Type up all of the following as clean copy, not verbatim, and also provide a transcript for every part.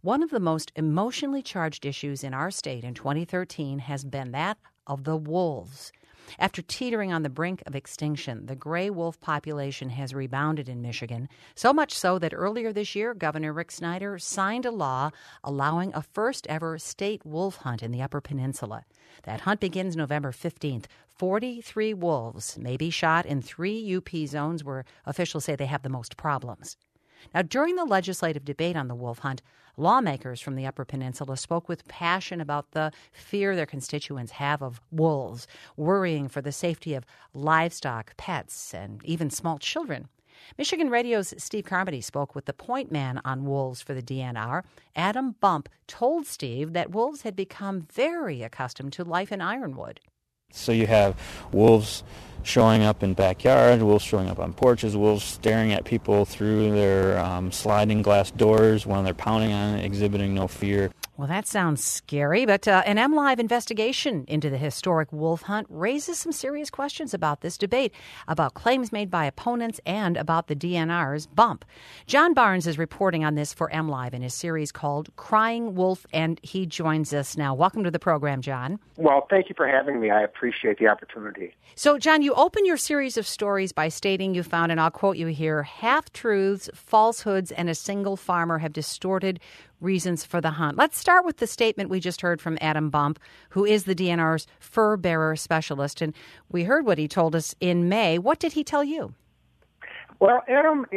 One of the most emotionally charged issues in our state in 2013 has been that of the wolves. After teetering on the brink of extinction, the gray wolf population has rebounded in Michigan, so much so that earlier this year, Governor Rick Snyder signed a law allowing a first-ever state wolf hunt in the Upper Peninsula. That hunt begins November 15th. 43 wolves may be shot in 3 UP zones where officials say they have the most problems. Now, during the legislative debate on the wolf hunt, lawmakers from the Upper Peninsula spoke with passion about the fear their constituents have of wolves, worrying for the safety of livestock, pets, and even small children. Michigan Radio's Steve Carmody spoke with the point man on wolves for the DNR. Adam Bump told Steve that wolves had become very accustomed to life in Ironwood. So you have wolves showing up in backyards, wolves showing up on porches, wolves staring at people through their sliding glass doors when they're pounding on it, exhibiting no fear. Well, that sounds scary, but an MLive investigation into the historic wolf hunt raises some serious questions about this debate, about claims made by opponents, and about the DNR's bump. John Barnes is reporting on this for MLive in his series called Crying Wolf, and he joins us now. Welcome to the program, John. Well, thank you for having me. I appreciate the opportunity. So, John, you open your series of stories by stating you found, and I'll quote you here, half-truths, falsehoods, and a single farmer have distorted reasons for the hunt. Let's start with the statement we just heard from Adam Bump, who is the DNR's fur bearer specialist. And we heard what he told us in May. What did he tell you? Well, Adam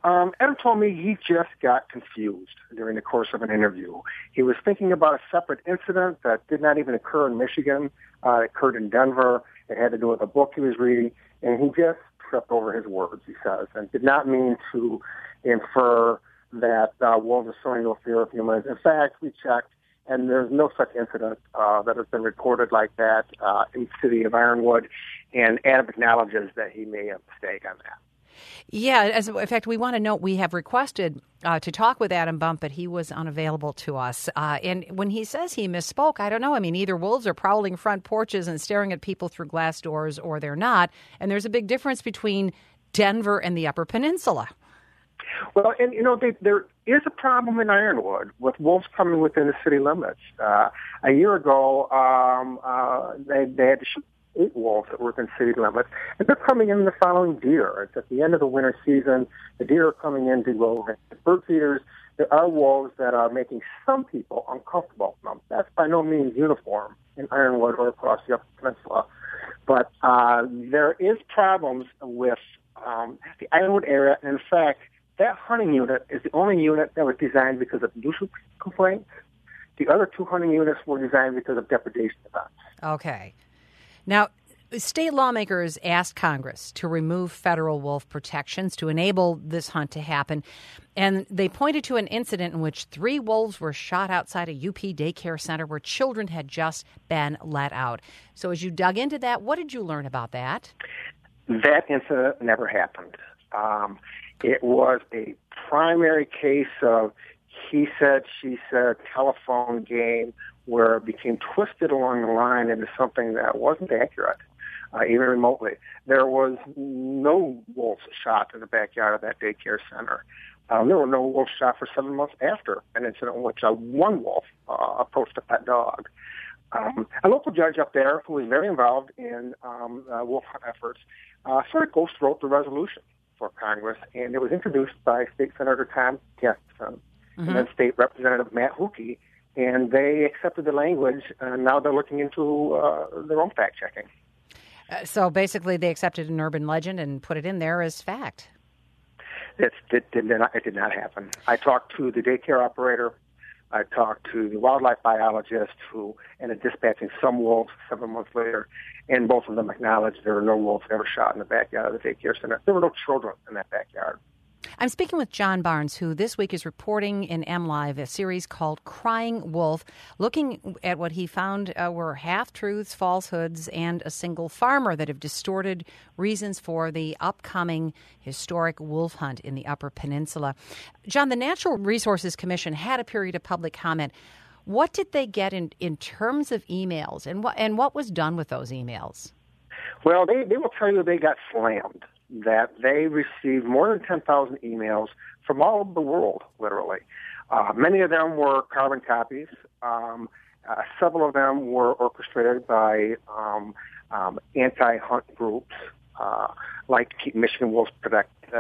told me he just got confused during the course of an interview. He was thinking about a separate incident that did not even occur in Michigan. It occurred in Denver. It had to do with a book he was reading, and he just tripped over his words, he says, and did not mean to infer that wolves are showing no fear of humans. In fact, we checked, and there's no such incident that has been recorded like that in the city of Ironwood, and Adam acknowledges that he made a mistake on that. Yeah, in fact, we want to note we have requested to talk with Adam Bump, but he was unavailable to us. And when he says he misspoke, I don't know. I mean, either wolves are prowling front porches and staring at people through glass doors, or they're not. And there's a big difference between Denver and the Upper Peninsula. Well, and, there is a problem in Ironwood with wolves coming within the city limits. A year ago, they had to shoot 8 wolves that were within city limits, and they're coming in the following deer. It's at the end of the winter season. The deer are coming in to go bird feeders. There are wolves that are making some people uncomfortable. Now, that's by no means uniform in Ironwood or across the Upper Peninsula. But there is problems with the Ironwood area, and in fact, that hunting unit is the only unit that was designed because of nuisance complaints. The other 2 hunting units were designed because of depredation events. Okay. Now, state lawmakers asked Congress to remove federal wolf protections to enable this hunt to happen. And they pointed to an incident in which 3 wolves were shot outside a UP daycare center where children had just been let out. So as you dug into that, what did you learn about that? That incident never happened. It was a primary case of he said, she said, telephone game where it became twisted along the line into something that wasn't accurate, even remotely. There was no wolves shot in the backyard of that daycare center. There were no wolves shot for 7 months after an incident in which one wolf approached a pet dog. A local judge up there who was very involved in wolf hunt efforts sort of ghost wrote the resolution for Congress, and it was introduced by State Senator Tom Caston and then State Representative Matt Hookey, and they accepted the language, and now they're looking into their own fact-checking. So basically they accepted an urban legend and put it in there as fact. It did not happen. I talked to the daycare operator. I talked to the wildlife biologist who ended up dispatching some wolves 7 months later, and both of them acknowledged there were no wolves ever shot in the backyard of the daycare center. There were no children in that backyard. I'm speaking with John Barnes, who this week is reporting in MLive a series called Crying Wolf, looking at what he found were half-truths, falsehoods, and a single farmer that have distorted reasons for the upcoming historic wolf hunt in the Upper Peninsula. John, the Natural Resources Commission had a period of public comment. What did they get in terms of emails, and what was done with those emails? Well, they will tell you they got slammed, that they received more than 10,000 emails from all over the world, literally. Many of them were carbon copies. Several of them were orchestrated by anti-hunt groups, like Keep Michigan Wolves Protected.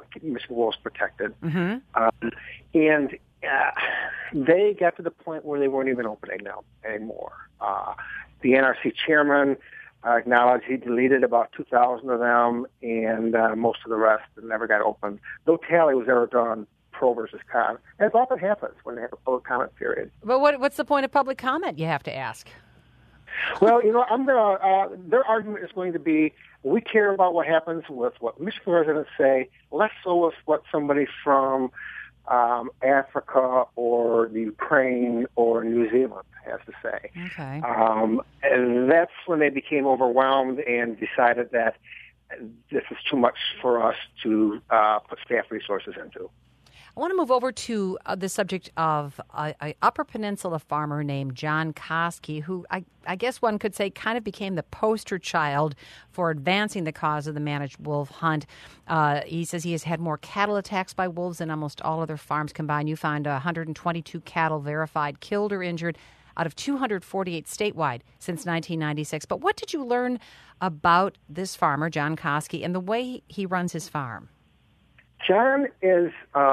Mm-hmm. And they got to the point where they weren't even opening now anymore. The NRC chairman acknowledged he deleted about 2,000 of them, and most of the rest never got opened. No tally was ever done, pro versus con, as often happens when they have a public comment period. But what's the point of public comment, you have to ask? Well, their argument is going to be, we care about what happens with what Michigan residents say, less so with what somebody from Africa or the Ukraine or New Zealand has to say. Okay. And that's when they became overwhelmed and decided that this is too much for us to put staff resources into. I want to move over to the subject of a Upper Peninsula farmer named John Koski, who I guess one could say kind of became the poster child for advancing the cause of the managed wolf hunt. He says he has had more cattle attacks by wolves than almost all other farms combined. You find 122 cattle verified killed or injured out of 248 statewide since 1996. But what did you learn about this farmer, John Koski, and the way he runs his farm? John is,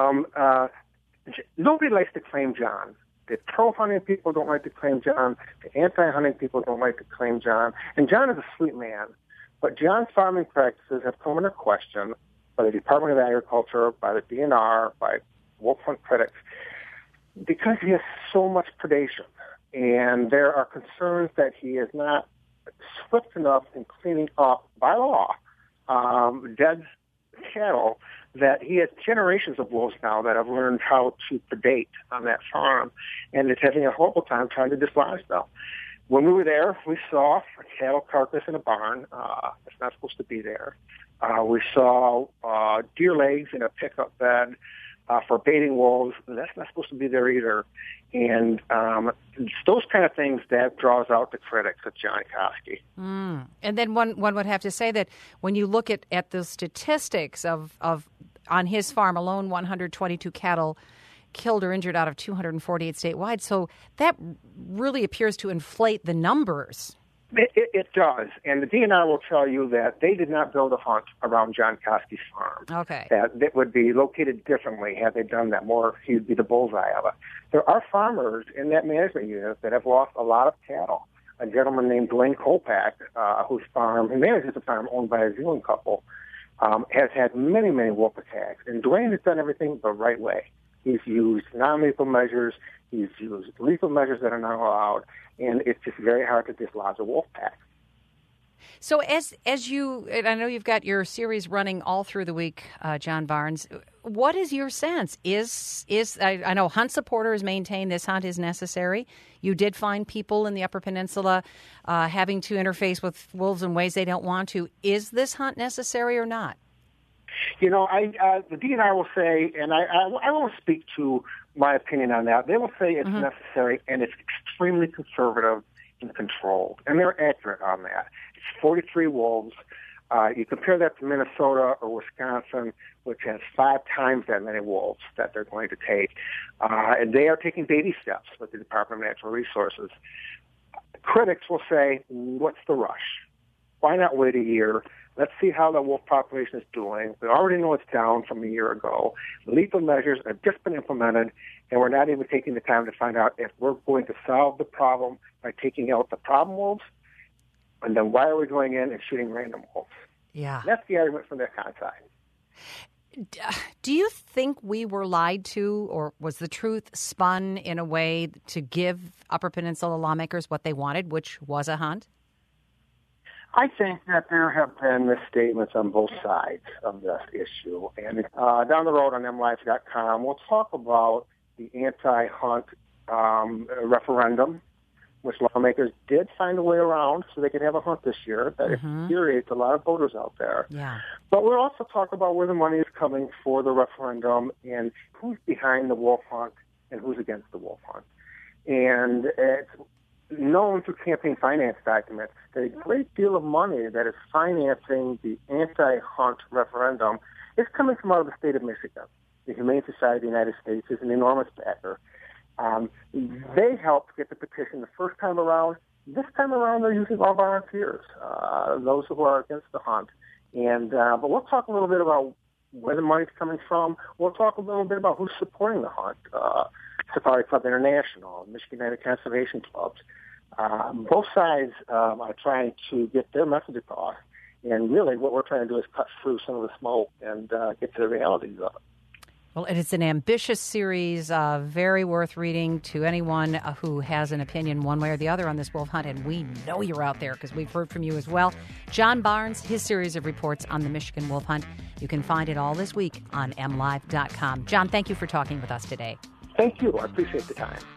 nobody likes to claim John. The pro-hunting people don't like to claim John. The anti-hunting people don't like to claim John. And John is a sweet man. But John's farming practices have come under question by the Department of Agriculture, by the DNR, by wolf hunt critics, because he has so much predation. And there are concerns that he is not swift enough in cleaning up, by law, dead cattle, that he has generations of wolves now that have learned how to predate on that farm, and is having a horrible time trying to dislodge them. When we were there, we saw a cattle carcass in a barn. It's not supposed to be there. We saw deer legs in a pickup bed for baiting wolves. That's not supposed to be there either. And it's those kind of things that draws out the critics of John Koski. And then one would have to say that when you look at the statistics of on his farm alone, 122 cattle killed or injured out of 248 statewide. So that really appears to inflate the numbers. It does. And the DNR will tell you that they did not build a hunt around John Koski's farm. Okay. That would be located differently had they done that more. He would be the bullseye of it. There are farmers in that management unit that have lost a lot of cattle. A gentleman named Dwayne Kolpak, whose farm, he manages a farm owned by a Zealand couple, has had many, many wolf attacks. And Dwayne has done everything the right way. He's used non-lethal measures. He's used lethal measures that are not allowed. And it's just very hard to dislodge a wolf pack. So as you, and I know you've got your series running all through the week, John Barnes, what is your sense? I know hunt supporters maintain this hunt is necessary. You did find people in the Upper Peninsula having to interface with wolves in ways they don't want to. Is this hunt necessary or not? You know, the DNR will say, and I won't speak to my opinion on that. They will say it's necessary, and it's extremely conservative and controlled. And they're accurate on that. It's 43 wolves. You compare that to Minnesota or Wisconsin, which has 5 times that many wolves that they're going to take. And they are taking baby steps with the Department of Natural Resources. Critics will say, what's the rush? Why not wait a year? Let's see how the wolf population is doing. We already know it's down from a year ago. Lethal measures have just been implemented, and we're not even taking the time to find out if we're going to solve the problem by taking out the problem wolves, and then why are we going in and shooting random wolves? Yeah. That's the argument from their side. Do you think we were lied to, or was the truth spun in a way to give Upper Peninsula lawmakers what they wanted, which was a hunt? I think that there have been misstatements on both sides of this issue. And down the road on MLive.com, we'll talk about the anti-hunt referendum, which lawmakers did find a way around so they could have a hunt this year. That infuriates a lot of voters out there. Yeah. But we'll also talk about where the money is coming for the referendum and who's behind the wolf hunt and who's against the wolf hunt. And it's known through campaign finance documents that a great deal of money that is financing the anti-hunt referendum is coming from out of the state of Michigan. the Humane Society of the United States is an enormous backer. They helped get the petition the first time around. This time around, they're using all volunteers, those who are against the hunt. And but we'll talk a little bit about where the money's coming from. We'll talk a little bit about who's supporting the hunt. Safari Club International, Michigan United Conservation Clubs. Both sides are trying to get their message across. And really what we're trying to do is cut through some of the smoke and get to the realities of it. Well, it's an ambitious series, very worth reading to anyone who has an opinion one way or the other on this wolf hunt, and we know you're out there because we've heard from you as well. John Barnes, his series of reports on the Michigan wolf hunt, you can find it all this week on MLive.com. John, thank you for talking with us today. Thank you. I appreciate the time.